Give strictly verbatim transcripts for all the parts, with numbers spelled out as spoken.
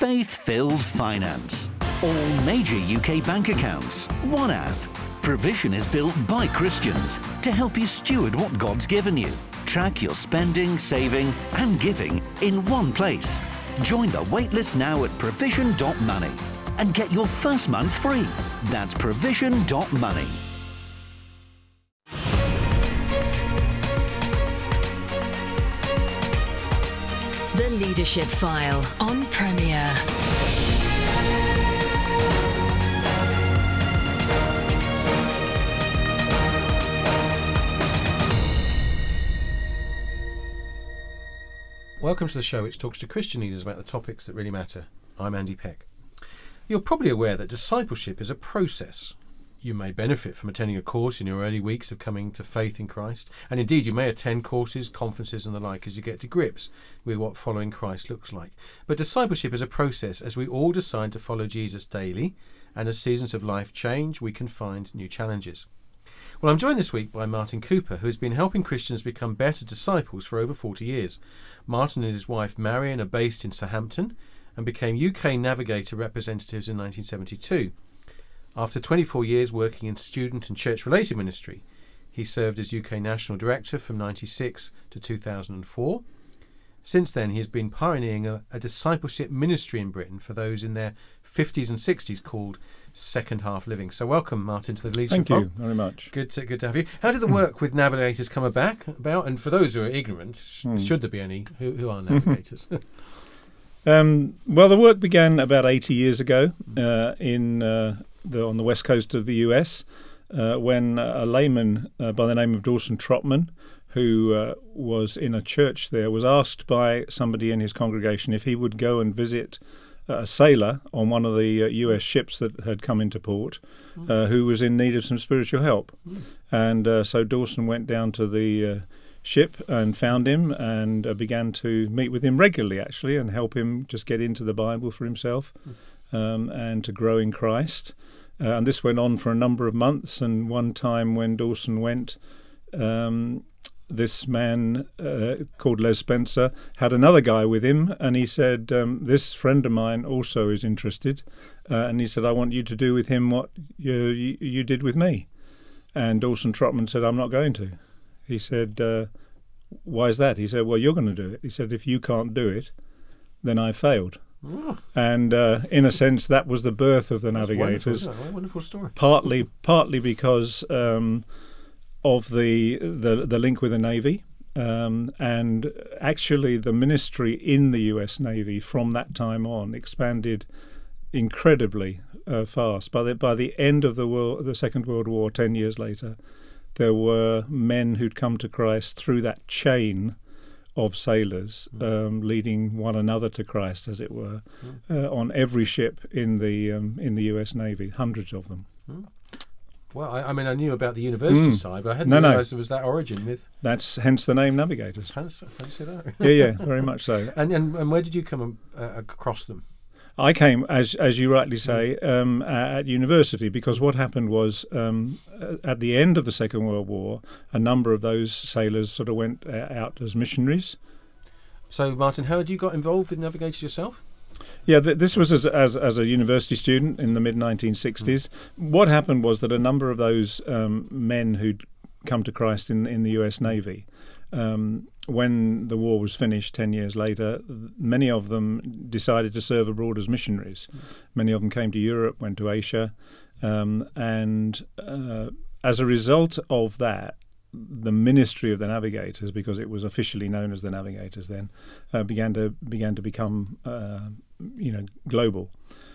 Faith-filled finance. All major U K bank accounts. One app. Provision is built by Christians to help you steward what God's given you. Track your spending, saving and giving in one place. Join the waitlist now at provision dot money and get your first month free. That's provision dot money. The Leadership File on Premier. Welcome to the show which talks to Christian leaders about the topics that really matter. I'm Andy Peck. You're probably aware that discipleship is a process. You may benefit from attending a course in your early weeks of coming to faith in Christ, and indeed you may attend courses, conferences and the like as you get to grips with what following Christ looks like. But discipleship is a process as we all decide to follow Jesus daily, and as seasons of life change, we can find new challenges. Well, I'm joined this week by Martin Cooper, who has been helping Christians become better disciples for over forty years. Martin and his wife Marion are based in Southampton and became U K Navigator representatives in nineteen seventy-two. After twenty-four years working in student and church-related ministry, he served as U K National Director from ninety-six to two thousand four. Since then, he has been pioneering a, a discipleship ministry in Britain for those in their fifties and sixties called Second Half Living. So welcome, Martin, to the Leadership Thank you File. very much. Good to, good to have you. How did the work with navigators come about? about? And for those who are ignorant, sh- Hmm. should there be any, who, who are navigators? Um, well, the work began about eighty years ago uh, in uh, the, on the west coast of the U S uh, when a layman uh, by the name of Dawson Trotman, who uh, was in a church there, was asked by somebody in his congregation if he would go and visit uh, a sailor on one of the uh, U S ships that had come into port uh, who was in need of some spiritual help. Mm. And uh, so Dawson went down to the uh, ship and found him and uh, began to meet with him regularly, actually, and help him just get into the Bible for himself um, and to grow in Christ. Uh, and this went on for a number of months. And one time when Dawson went, um, this man uh, called Les Spencer had another guy with him, and he said, um, this friend of mine also is interested. Uh, and he said, I want you to do with him what you, you, you did with me. And Dawson Trotman said, I'm not going to. He said, uh, why is that? He said, well, you're going to do it. He said, if you can't do it, then I failed. Oh. And uh, in a sense, that was the birth of the That's Navigators. wonderful, a wonderful story. Partly, partly because um, of the, the the link with the Navy, um, and actually the ministry in the U S Navy from that time on expanded incredibly uh, fast. By the by the end of the world, the Second World War, ten years later, there were men who'd come to Christ through that chain of sailors, um, leading one another to Christ, as it were, uh, on every ship in the um, in the U S Navy, hundreds of them. Mm. Well, I, I mean, I knew about the university Mm. side, but I hadn't No, no. realised there was that origin with. That's hence the name Navigators. Fancy, fancy that. Yeah, yeah, very much so. And, and and where did you come uh, across them? I came, as as you rightly say, um, at university, because what happened was um, at the end of the Second World War, a number of those sailors sort of went uh, out as missionaries. So, Martin, how had you got involved with navigators yourself? Yeah, th- this was as, as as a university student in the mid nineteen sixties. Mm. What happened was that a number of those um, men who'd come to Christ in in the U S Navy, um, when the war was finished ten years later, many of them decided to serve abroad as missionaries. Mm. Many of them came to Europe, went to Asia, um, and uh, as a result of that, the ministry of the Navigators, because it was officially known as the Navigators then, uh, began to began to become, uh, you know, global.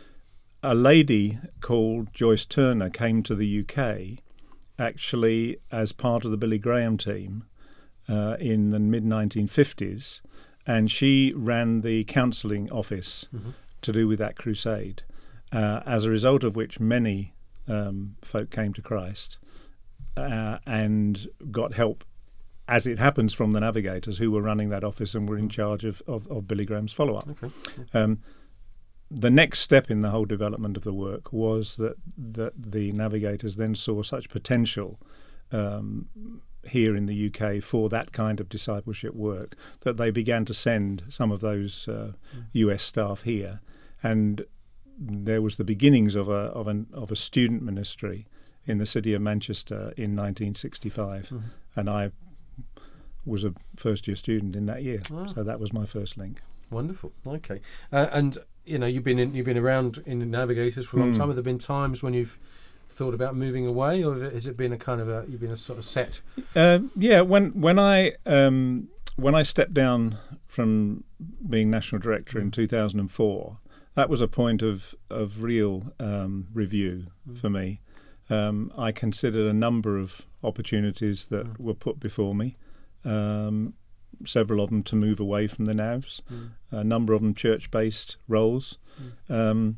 A lady called Joyce Turner came to the U K, actually as part of the Billy Graham team, uh, in the mid nineteen fifties, and she ran the counselling office mm-hmm. to do with that crusade. Uh, as a result of which, many um, folk came to Christ. Uh, and got help, as it happens, from the Navigators who were running that office and were in charge of, of, of Billy Graham's follow-up. Okay. Um, the next step in the whole development of the work was that, that the Navigators then saw such potential um, here in the U K for that kind of discipleship work that they began to send some of those uh, mm. U S staff here. and there was the beginnings of a of an of a student ministry in the city of Manchester in nineteen sixty-five, mm-hmm. and I was a first year student in that year, ah. so that was my first link. Wonderful. Okay, uh, and you know you've been in, you've been around in Navigators for a long mm. time. Have there been times when you've thought about moving away, or has it been a kind of a you've been a sort of set? Uh, yeah, when when I um, when I stepped down from being national director in two thousand four, that was a point of of real um, review mm. for me. Um, I considered a number of opportunities that mm. were put before me. Um, several of them to move away from the N A Vs, mm. a number of them church-based roles. Mm. Um,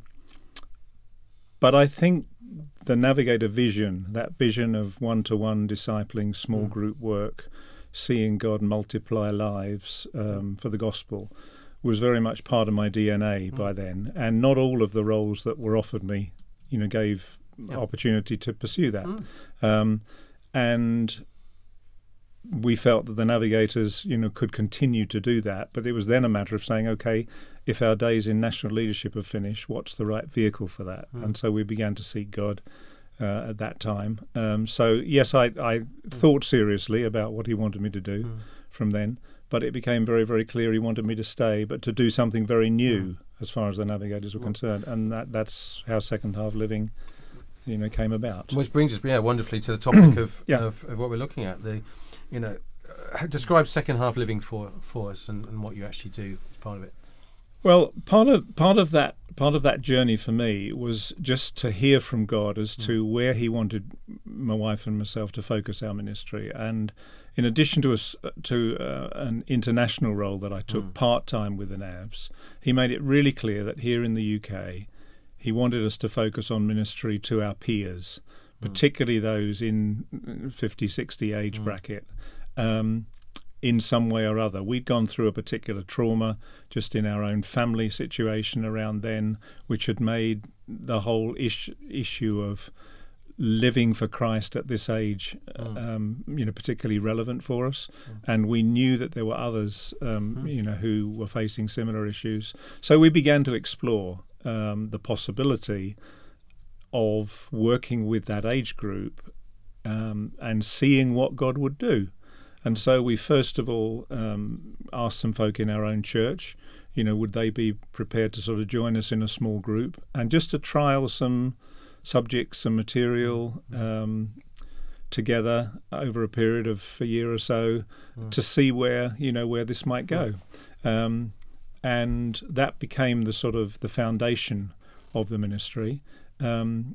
but I think the Navigator vision, that vision of one-to-one discipling, small mm. group work, seeing God multiply lives um, for the gospel, was very much part of my D N A mm. by then. And not all of the roles that were offered me, you know, gave yep. opportunity to pursue that. Mm. Um, and we felt that the Navigators, you know, could continue to do that, but it was then a matter of saying, okay, if our days in national leadership are finished, what's the right vehicle for that? Mm. And so we began to seek God uh, at that time. Um, so yes, I, I mm. thought seriously about what he wanted me to do mm. from then, but it became very, very clear he wanted me to stay, but to do something very new mm. as far as the Navigators were mm. concerned, and that that's how Second Half Living, you know, came about. Which brings us, yeah, wonderfully to the topic of, yeah. of of what we're looking at. The You know, uh, describe Second Half Living for for us and, and what you actually do as part of it. Well, part of part of that part of that journey for me was just to hear from God as mm. to where He wanted my wife and myself to focus our ministry. And in addition to us to uh, an international role that I took mm. part time with the N A Vs, He made it really clear that here in the U K, He wanted us to focus on ministry to our peers, particularly those in fifty, sixty age mm. bracket, um, in some way or other. We'd gone through a particular trauma just in our own family situation around then, which had made the whole ish, issue of living for Christ at this age, mm. um, you know, particularly relevant for us. Mm. And we knew that there were others, um, mm. you know, who were facing similar issues. So we began to explore um, the possibility of working with that age group um, and seeing what God would do. And so we first of all um, asked some folk in our own church, you know, would they be prepared to sort of join us in a small group and just to trial some subjects, some material um, together over a period of a year or so mm. to see where, you know, where this might go. Um, and that became the sort of the foundation of the ministry. Um,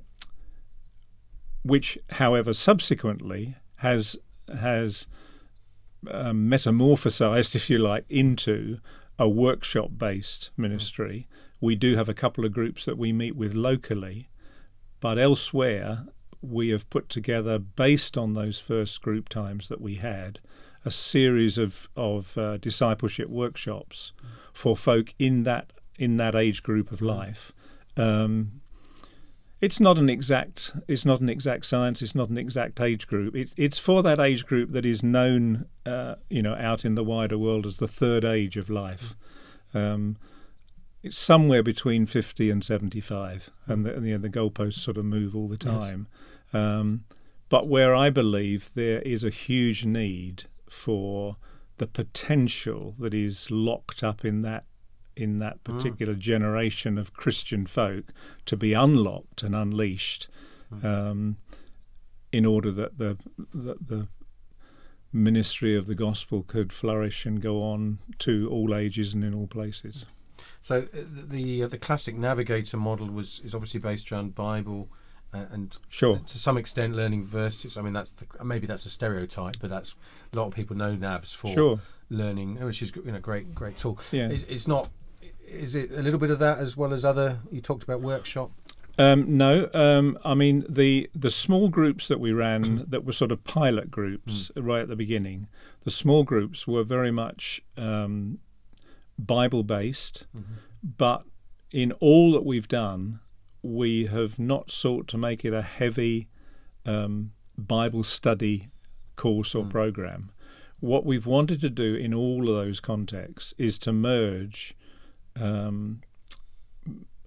which, however, subsequently has has um, metamorphosized, if you like, into a workshop-based ministry. Mm. We do have a couple of groups that we meet with locally, but elsewhere we have put together, based on those first group times that we had, a series of of uh, discipleship workshops mm. for folk in that in that age group of life. Um, It's not an exact. It's not an exact science. It's not an exact age group. It, it's for that age group that is known, uh, you know, out in the wider world as the third age of life. Um, it's somewhere between fifty and seventy-five, and the, and the, the goalposts sort of move all the time. Yes. Um, but where I believe there is a huge need for the potential that is locked up in that. in that particular mm. generation of Christian folk to be unlocked and unleashed mm. um, in order that the, the the ministry of the gospel could flourish and go on to all ages and in all places. So uh, the uh, the classic Navigator model was is obviously based around Bible uh, and sure. to some extent learning verses. I mean, that's the, maybe that's a stereotype, but that's a lot of people know N A Vs for sure. learning, which is, you know, great great tool. Yeah. It's, it's not. Is it a little bit of that as well as other? You talked about workshop. Um, no, um, I mean the the small groups that we ran that were sort of pilot groups mm. right at the beginning. The small groups were very much um, Bible based, mm-hmm. but in all that we've done, we have not sought to make it a heavy um, Bible study course or mm. program. What we've wanted to do in all of those contexts is to merge Um,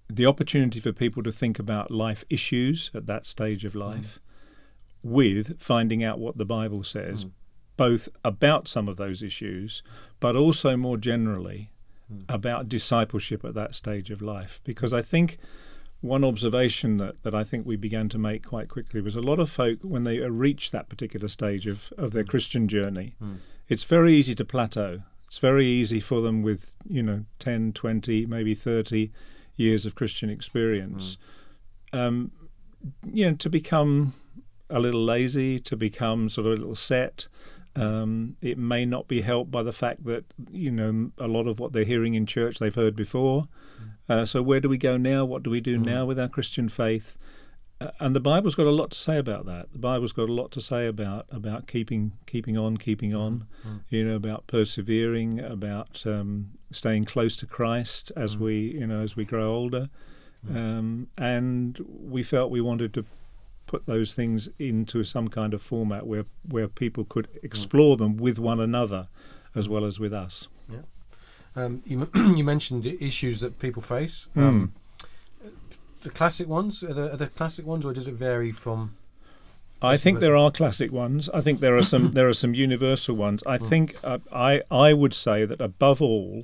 the opportunity for people to think about life issues at that stage of life, mm. with finding out what the Bible says, mm. both about some of those issues, but also more generally mm. about discipleship at that stage of life. Because I think one observation that, that I think we began to make quite quickly was a lot of folk, when they reach that particular stage of, of their Christian journey, mm. it's very easy to plateau. It's very easy for them with, you know, ten, twenty, maybe thirty years of Christian experience, mm. um, you know, to become a little lazy, to become sort of a little set. Um, it may not be helped by the fact that, you know, a lot of what they're hearing in church they've heard before. Mm. Uh, so where do we go now? What do we do mm. now with our Christian faith? Uh, and the Bible's got a lot to say about that. The Bible's got a lot to say about about keeping keeping on, keeping on. Mm. You know, about persevering, about um, staying close to Christ as mm. we, you know, as we grow older. Mm. Um, and we felt we wanted to put those things into some kind of format where where people could explore mm. them with one another as well as with us. Yeah. Um, you you mentioned issues that people face. Mm. Um, the classic ones are the, are the classic ones, or does it vary from? I think there are classic ones. I think there are some there are some universal ones. I mm. think uh, I I would say that above all,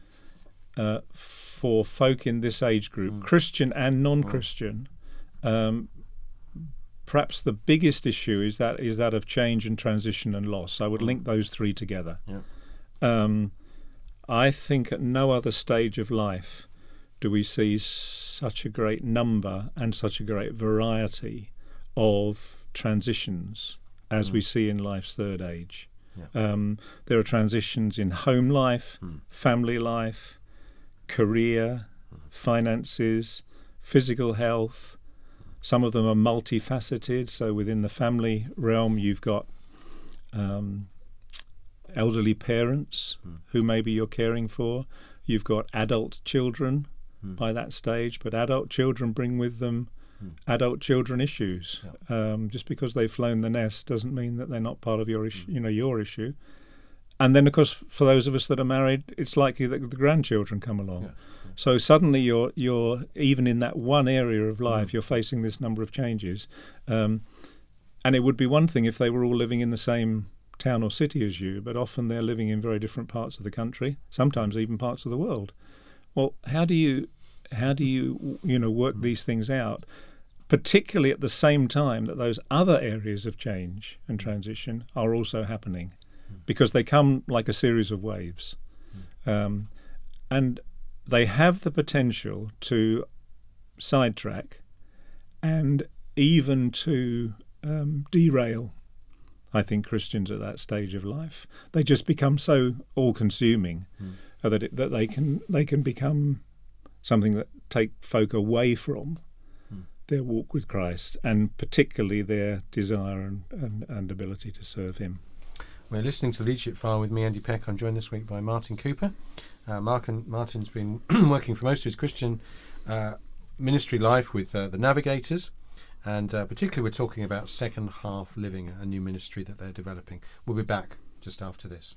uh, for folk in this age group, mm. Christian and non-Christian, mm. um, perhaps the biggest issue is that is that of change and transition and loss. I would mm. link those three together. Yeah. Um, I think at no other stage of life do we see such a great number and such a great variety of transitions as mm. we see in life's third age. Yeah. Um, there are transitions in home life, mm. family life, career, mm. finances, physical health. Some of them are multifaceted. So within the family realm, you've got um, elderly parents mm. who maybe you're caring for. You've got adult children mm. by that stage, but adult children bring with them mm. adult children issues. Yeah. Um, just because they've flown the nest doesn't mean that they're not part of your issue, mm. you know, your issue. And then, of course, for those of us that are married, it's likely that the grandchildren come along. Yeah. Yeah. So suddenly, you're you're even in that one area of life, mm. you're facing this number of changes. Um, and it would be one thing if they were all living in the same town or city as you, but often they're living in very different parts of the country, sometimes even parts of the world. Well, how do you how do you you know work these things out, particularly at the same time that those other areas of change and transition are also happening, because they come like a series of waves, um, and they have the potential to sidetrack and even to um, derail, I think, Christians at that stage of life. They just become so all-consuming mm. that it, that they can they can become something that take folk away from mm. their walk with Christ, and particularly their desire and, and, and ability to serve Him. We're listening to the Leadership File with me, Andy Peck. I'm joined this week by Martin Cooper. Uh, Mark and Martin's been working for most of his Christian uh, ministry life with uh, the Navigators. And uh, particularly we're talking about Second Half Living, a new ministry that they're developing. We'll be back just after this.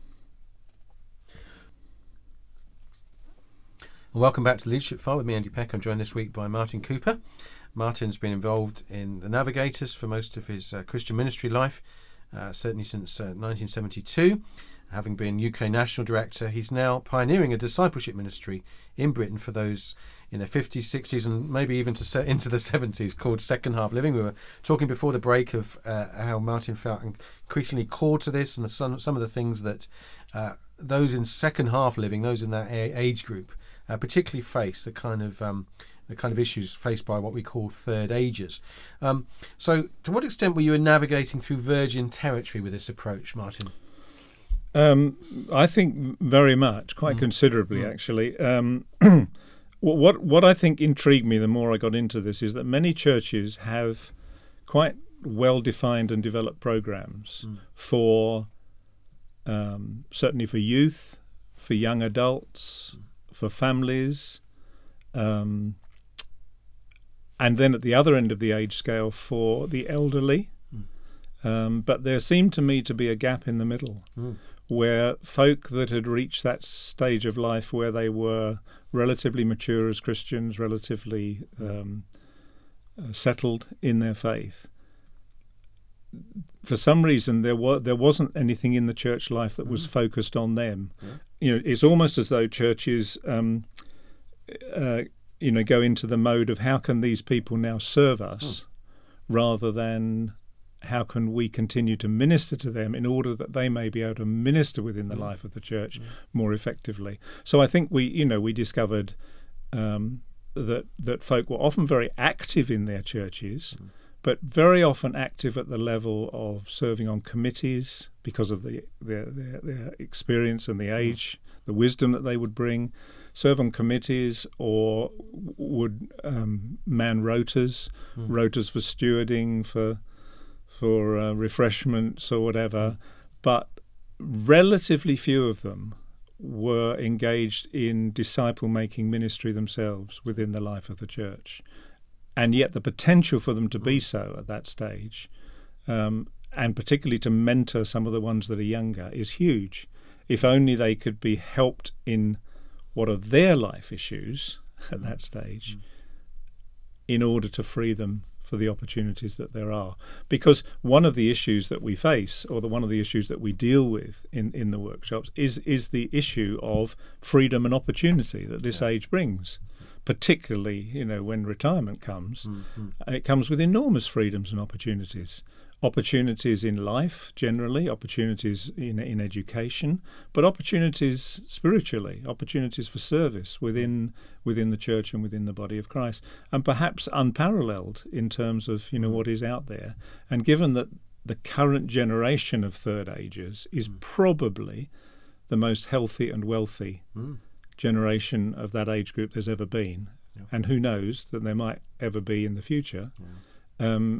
Well, welcome back to the Leadership File with me, Andy Peck. I'm joined this week by Martin Cooper. Martin's been involved in the Navigators for most of his uh, Christian ministry life, uh, certainly since uh, nineteen seventy-two. Having been U K National Director, he's now pioneering a discipleship ministry in Britain for those in their fifties, sixties, and maybe even to se- into the seventies, called Second Half Living. We were talking before the break of uh, how Martin felt increasingly called to this, and the, some, some of the things that uh, those in second half living, those in that a- age group, uh, particularly face the kind of um, the kind of issues faced by what we call third agers. Um, so, to what extent were you navigating through virgin territory with this approach, Martin? Um, I think very much, quite mm. considerably, mm. actually. Um, what what I think intrigued me the more I got into this is that many churches have quite well-defined and developed programs mm. for um, certainly for youth, for young adults, mm. for families, um, and then at the other end of the age scale for the elderly. Mm. Um, but there seemed to me to be a gap in the middle. Mm. where folk that had reached that stage of life where they were relatively mature as Christians, relatively um, uh, settled in their faith, for some reason there was there wasn't anything in the church life that was mm. focused on them. Yeah. You know, it's almost as though churches, um, uh, you know, go into the mode of how can these people now serve us, mm. rather than how can we continue to minister to them in order that they may be able to minister within the mm. life of the church mm. more effectively. So I think we, you know, we discovered um, that that folk were often very active in their churches. Mm. but very often active at the level of serving on committees because of the their, their, their experience and the age, the wisdom that they would bring, serve on committees or would um, man rotas, mm. rotas for stewarding, for for uh, refreshments or whatever, but relatively few of them were engaged in disciple-making ministry themselves within the life of the church. And yet the potential for them to be so at that stage, um, and particularly to mentor some of the ones that are younger, is huge. If only they could be helped in what are their life issues at that stage, in order to free them for the opportunities that there are. Because one of the issues that we face, or the one of the issues that we deal with in, in the workshops, is is the issue of freedom and opportunity that this yeah. age brings. Particularly, you know, when retirement comes, mm-hmm. it comes with enormous freedoms and opportunities. Opportunities in life, generally, opportunities in in education, but opportunities spiritually, opportunities for service within within the church and within the body of Christ, and perhaps unparalleled in terms of, you know, what is out there. And given that the current generation of third agers is mm. probably the most healthy and wealthy mm. generation of that age group there's ever been, yeah. and who knows that there might ever be in the future. Yeah. Um,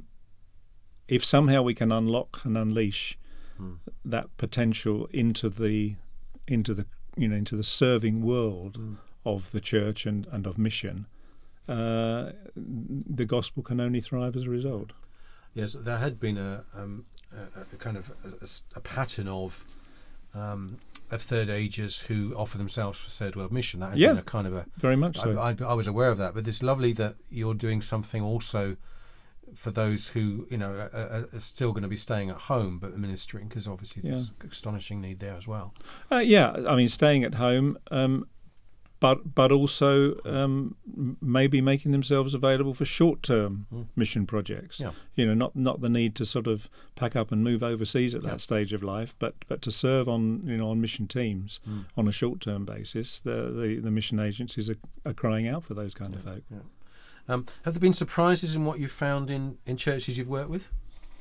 if somehow we can unlock and unleash mm. that potential into the into the you know into the serving world mm. of the church and, and of mission, uh, the gospel can only thrive as a result. Yes, there had been a, um, a, a kind of a, a pattern of um, of third agers who offer themselves for third world mission. That had yeah, been a kind of a very much so. I, I, I was aware of that, but it's lovely that you're doing something also for those who, you know, are, are still going to be staying at home but ministering, because obviously yeah. there's astonishing need there as well. Uh, yeah, I mean, staying at home, um, but but also um, maybe making themselves available for short-term mm. mission projects. Yeah. You know, not not the need to sort of pack up and move overseas at that yeah. stage of life, but but to serve on you know on mission teams mm. on a short-term basis. The the, the mission agencies are, are crying out for those kind yeah. of folk. Yeah. Um, have there been surprises in what you've found in, in churches you've worked with?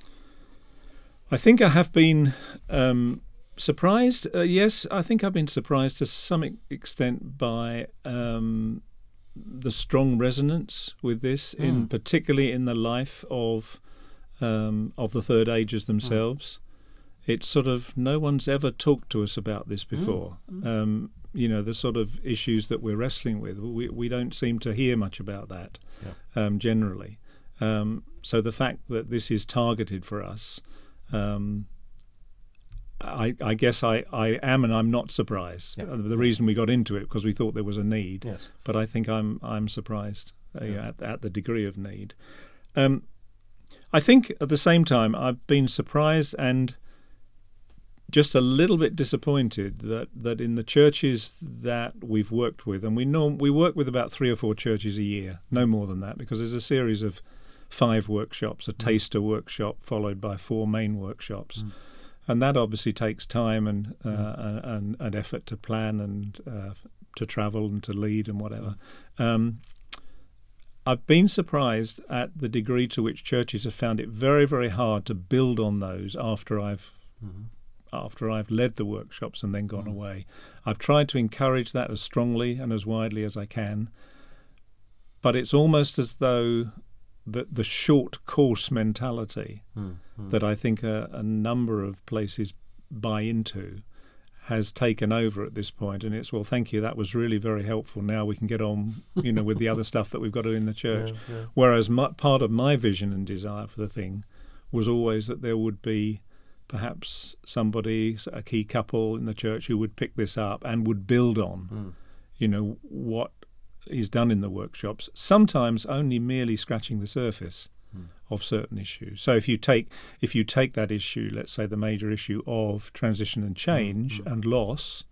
I think I have been um, surprised. Uh, yes, I think I've been surprised to some extent by um, the strong resonance with this, mm. in particularly in the life of um, of the third agers themselves. Mm. It's sort of no one's ever talked to us about this before. Mm. Um, you know, the sort of issues that we're wrestling with, we we don't seem to hear much about that yeah. um, generally. Um, so the fact that this is targeted for us, um, I, I guess I, I am and I'm not surprised. Yeah. The reason we got into it because we thought there was a need, yes. but I think I'm I'm surprised uh, yeah. at, at the degree of need. Um, I think at the same time I've been surprised and just a little bit disappointed that, that in the churches that we've worked with, and we know we work with about three or four churches a year, no more than that, because there's a series of five workshops, a mm. taster workshop followed by four main workshops, mm. and that obviously takes time and uh, mm. and, and effort to plan and uh, to travel and to lead and whatever. Mm. Um, I've been surprised at the degree to which churches have found it very, very hard to build on those after I've mm. after I've led the workshops and then gone mm. away. I've tried to encourage that as strongly and as widely as I can, but it's almost as though the, the short course mentality mm. Mm. that I think a, a number of places buy into has taken over at this point, and it's, well, thank you, that was really very helpful. Now we can get on, you know, with the other stuff that we've got to do in the church. Yeah, yeah. Whereas my, part of my vision and desire for the thing was always that there would be perhaps somebody, a key couple in the church who would pick this up and would build on, Mm. you know, what is done in the workshops, sometimes only merely scratching the surface Mm. of certain issues. So if you take if you take that issue, let's say the major issue of transition and change Mm. and loss,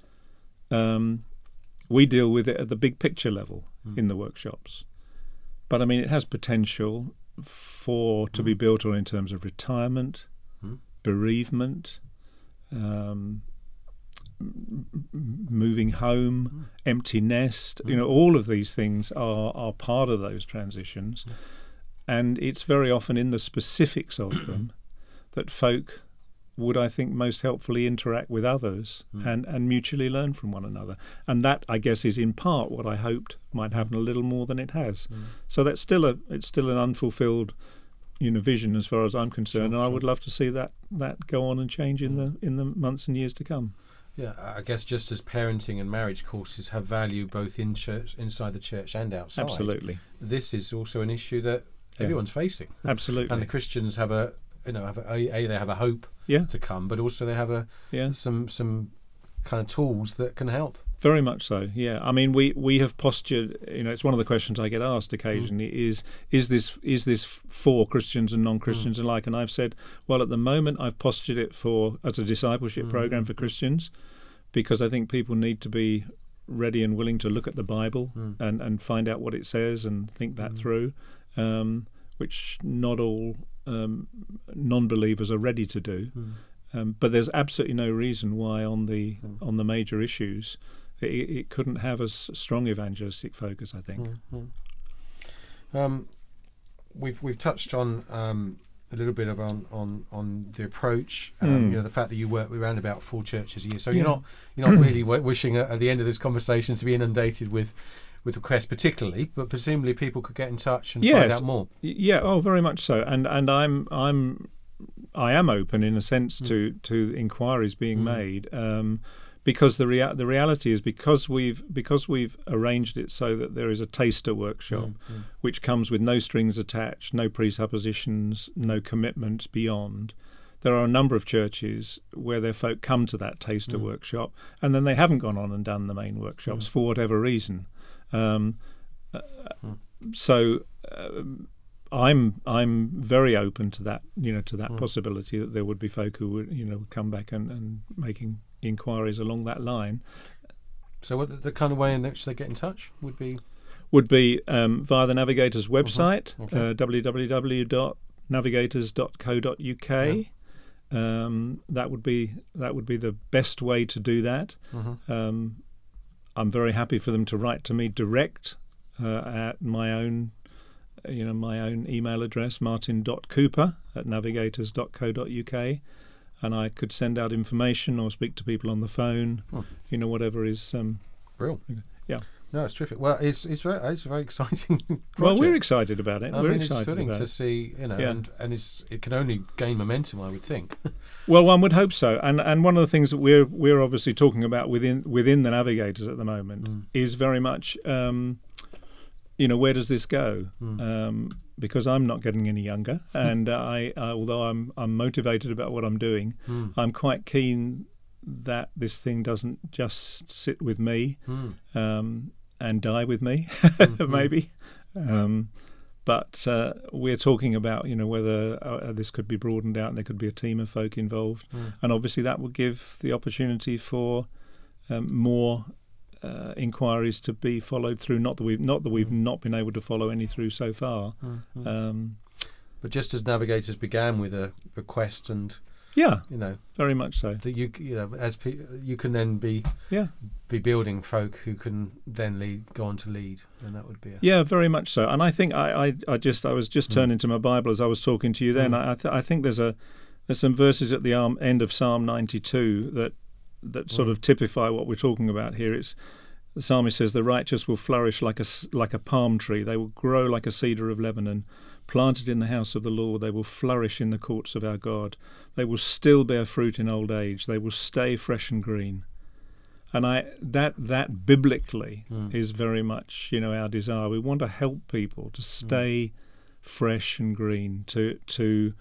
um, we deal with it at the big picture level Mm. in the workshops. But I mean, it has potential for to be Mm. built on in terms of retirement, Mm. bereavement, um, m- m- moving home, Mm. empty nest. You Mm. know, all of these things are are part of those transitions, Mm. and it's very often in the specifics of them that folk would, I think, most helpfully interact with others Mm. and, and mutually learn from one another. And that, I guess, is in part what I hoped might happen a little more than it has. Mm. So that's still a it's still an unfulfilled, you know, vision as far as I'm concerned, Sure, and I sure. would love to see that that go on and change in the in the months and years to come. Yeah, I guess just as parenting and marriage courses have value both in church, inside the church and outside, Absolutely, this is also an issue that Yeah. everyone's facing. absolutely, And the Christians have a, you know, have a, a they have a hope yeah, to come, but also they have a yeah. some some kind of tools that can help. Very much so, yeah. I mean, we, we have postured. You know, it's one of the questions I get asked occasionally: Mm. is is this is this for Christians and non-Christians Mm. alike? And I've said, well, at the moment, I've postured it for as a discipleship Mm. program for Christians, because I think people need to be ready and willing to look at the Bible Mm. and, and find out what it says and think that Mm. through, um, which not all um, non-believers are ready to do. Mm. Um, but there's absolutely no reason why on the Mm. on the major issues it, it couldn't have a s- strong evangelistic focus, I think. Mm, mm. Um, we've we've touched on um, a little bit about on on the approach. Um, Mm. You know, the fact that you work with around about four churches a year, so Yeah. you're not you're not really w- wishing at, at the end of this conversation to be inundated with with requests, particularly, but presumably people could get in touch and find Yes. out more. Y- Yeah, oh, very much so. And and I'm I'm I am open in a sense Mm. to to inquiries being Mm. made, um, because the rea- the reality is because we've because we've arranged it so that there is a taster workshop, Mm, mm. which comes with no strings attached, no presuppositions, no commitments beyond. There are a number of churches where their folk come to that taster Mm. workshop and then they haven't gone on and done the main workshops Mm. for whatever reason. Um, uh, Mm. So um, I'm I'm very open to that, you know, to that Mm. possibility that there would be folk who would, you know, come back and, and making inquiries along that line. So, what the, the kind of way in which they get in touch would be. Would be um, via the Navigator's website, Okay. uh, w w w dot navigators dot co dot u k. Um, that would be that would be the best way to do that. Mhm. Um, I'm very happy for them to write to me direct uh, at my own, you know, my own email address, martin dot cooper at navigators dot co dot u k, and I could send out information or speak to people on the phone, Hmm. you know, whatever is. Um, Brill. Yeah. No, it's terrific. Well, it's it's very it's a very exciting. well, project. we're excited about it. I we're mean, it's excited thrilling about to it. see, you know, Yeah. and, and it's it can only gain momentum, I would think. Well, one would hope so, and and one of the things that we're we're obviously talking about within within the Navigators at the moment Mm. is very much, um, you know, where does this go? Mm. Um, because I'm not getting any younger, and uh, I, I although I'm I'm motivated about what I'm doing, Mm. I'm quite keen that this thing doesn't just sit with me Mm. um, and die with me, Mhm. maybe. Um, But uh, we're talking about, you know, whether uh, this could be broadened out and there could be a team of folk involved. Mm. And obviously that would give the opportunity for um, more uh, inquiries to be followed through. Not that we've not that we've Mm. not been able to follow any through so far. Mm. Mm. Um, But just as Navigators began with a request, and yeah, you know very much so. that you you know as pe- you can then be Yeah, be building folk who can then lead go on to lead, and that would be a, yeah, very much so. And I think I, I, I just I was just Mm. turning to my Bible as I was talking to you. Then Mm. I I, th- I think there's a there's some verses at the um, end of Psalm ninety-two that that sort Mm. of typify what we're talking about here. It's the psalmist says, "The righteous will flourish like a s- like a palm tree; they will grow like a cedar of Lebanon. Planted in the house of the Lord, they will flourish in the courts of our God. They will still bear fruit in old age. They will stay fresh and green." And I that that biblically Mm. is very much, you know, our desire. We want to help people to stay fresh and green, to to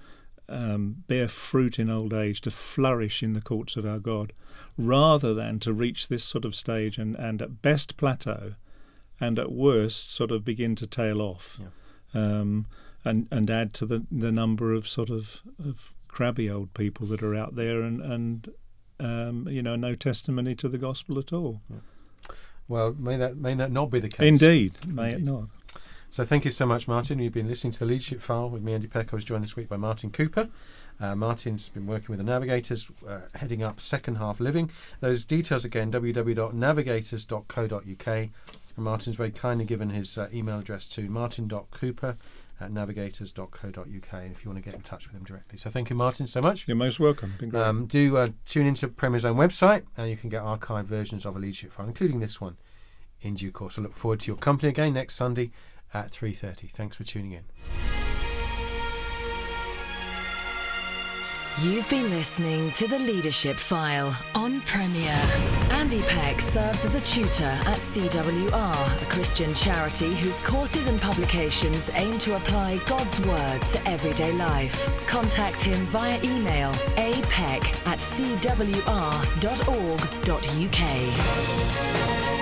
um, bear fruit in old age, to flourish in the courts of our God, rather than to reach this sort of stage and, and at best plateau, and at worst sort of begin to tail off, yeah. um, and and add to the the number of sort of, of crabby old people that are out there, and and um, you know, no testimony to the gospel at all. Yeah. Well, may that may that not be the case. Indeed, may Indeed. it not. So thank you so much, Martin. You've been listening to the Leadership File with me, Andy Peck. I was joined this week by Martin Cooper. Uh, Martin's been working with the Navigators, uh, heading up Second Half Living. Those details again, w w w dot navigators dot co dot u k. And Martin's very kindly given his uh, email address to martin dot cooper at navigators dot co dot u k, if you want to get in touch with him directly. So thank you, Martin, so much. You're most welcome. Been great. Um, do uh, tune into Premier's own website, and you can get archived versions of a Leadership File, including this one, in due course. I look forward to your company again next Sunday at three thirty. Thanks for tuning in. You've been listening to The Leadership File on Premier. Andy Peck serves as a tutor at C W R, a Christian charity whose courses and publications aim to apply God's Word to everyday life. Contact him via email apeck at c w r dot org dot u k.